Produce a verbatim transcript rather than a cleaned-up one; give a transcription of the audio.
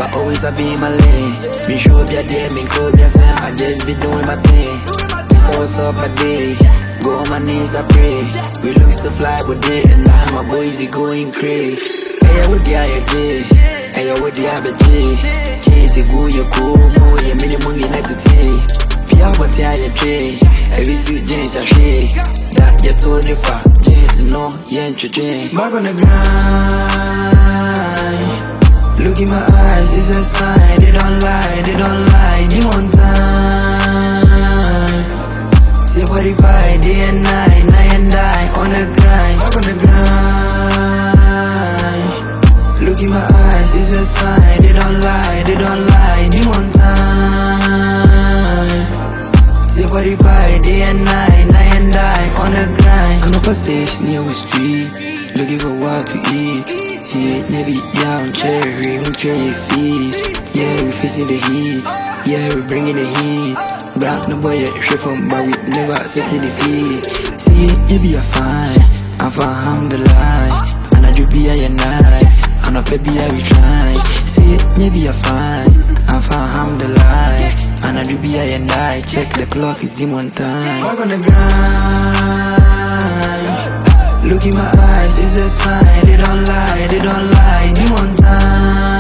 but always I be in my lane. Me show be a day, me go be a Sam, I just be doing my thing. This what's up a day, go on my knees I pray. We look so fly with it, and now my boys be going crazy. Hey, I would the I J, hey, I would the I B J. Chase the go, you cool, more, you minimum united tea. Fia what I J, every six James I shake. That you told the far, James, no, you ain't your dream. Back on the grind. Look in my eyes, it's a sign. They don't lie, they don't lie. Need one time. Say forty-five, day and night, night and die. On the grind, back on the grind. Look in my eyes, it's a sign. They don't lie, they don't lie. Need one time. Say forty-five, day and night, night and die. On the grind. Conversation near the street, looking for what to eat. See it, maybe down cherry, we carry fees. Yeah, we facing the heat. Yeah, we bringing the heat. Black no boy, yeah, shit from, but we never accepted defeat. See it, maybe I find, I'm for alhamdulillah. And I do be a night, and I baby I be trying. See it, maybe I find, I'm for alhamdulillah. And I do be a night, check the clock, it's demon time. Walk on the grind. Look in my eyes, it's a sign. They don't lie, they don't lie. Need one time.